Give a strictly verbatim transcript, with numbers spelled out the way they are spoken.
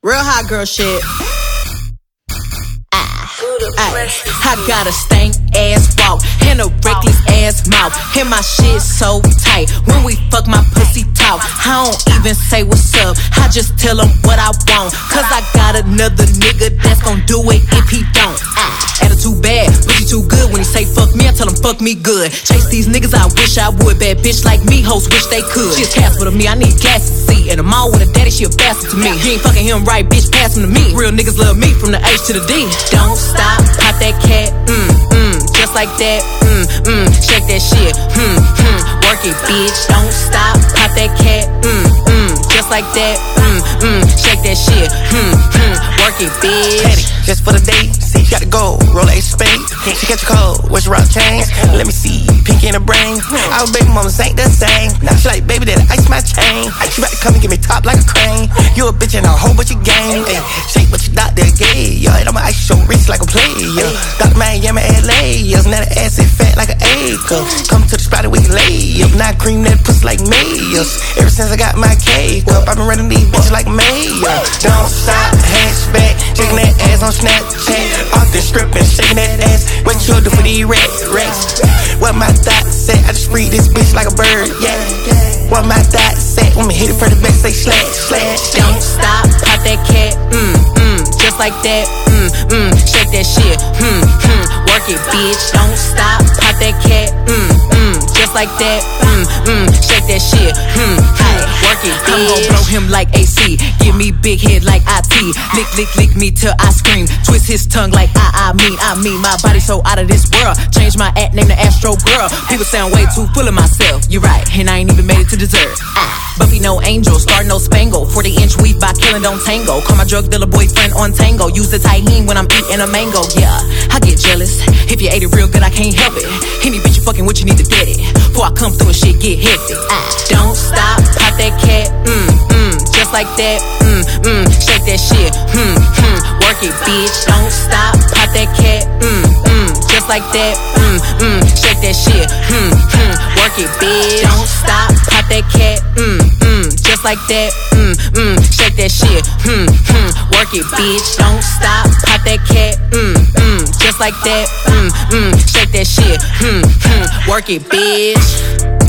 Real hot girl shit. Ay, I got a stank ass walk and a reckless ass mouth, and my shit so tight. When we fuck, my pussy talk. I don't even say what's up, I just tell him what I want. Cause I got another nigga that's gon' do it if he don't. Ay, attitude bad, but he too good. When he say fuck me, I tell him fuck me good. Chase these niggas, I wish I would. Bad bitch like me, hoes wish they could. She a Casper to me, I need gas to see. And I'm all with a daddy, she a bastard to me. You ain't fucking him right, bitch, pass him to me. Real niggas love me from the H to the D. Don't stop, pop that cat, mm, mm, just like that, mm, mm, shake that shit, mm, mm, work it, bitch. Don't stop, pop that cat, mm, mm, just like that, mm, mm, shake that shit, mm, mm, work it, bitch. Petty, just for the date, see, you gotta go, roll a spade. She catch a cold, what's your rock chains? Let me see, pink in the brain. Our baby mamas ain't the same. Now she like, baby, that ice my chain. She about to come and give me top like a crane. You a bitch and a whole bunch of game. Ay, shake what you doctor gay, yo. And I'ma ice your wrist like a player. Doctor Miami, L A, now the ass is fat like an acre. Come to the spot and we can lay up. Now cream that pussy like mayors. Ever since I got my cake up, I've been running these bitches like a mayor. Don't stop, hatchback, shaking that ass on Snapchat. Off the strip and shaking that ass. What you do for these rats, rats? What my thoughts say? I just free this bitch like a bird, yeah. What my thoughts say? When me hit it for the back, say slash, slash. Don't stop, pop that cat, mm, mm, just like that, mm, mm, shake that shit, mm, mm, work it, bitch. Don't stop, pop that cat, mm, mm, just like that, mm, mm, shake that shit, mm, mm, work it, bitch. I'm gon' blow him like A C, give me big head like I T, lick, lick, lick me till I scream, twist his tongue like I, I mean, I mean, my body so out of this world, change my act, name the Astro Girl. People sound way too full of myself, you're right, and I ain't even made it to dessert. Ah, Buffy no angel, star no spangle, forty inch weave by killing don't tango. Call my drug dealer boyfriend on tango, use the tahini when I'm eating a mango. Yeah, I get jealous, if you ate it real good I can't help it. Any bitch you fucking with you need to get it, before I come through and shit get hectic. Ah, don't stop, pop that cat, mm, mm, just like that, mm, mm, shake that shit, mm, mm, work it, bitch. Don't stop, pop that cat, mm, mm, just like that, mm, mm, shake that shit, mm, mm, work it, bitch. Don't stop, pop that cat, mm, mm, just like that, mm, mm, shake that shit, mm, mm, work it, bitch. Don't stop, pop that cat, mm, mm, just like that, mm, mm, shake that shit, mm, mm, work it, bitch.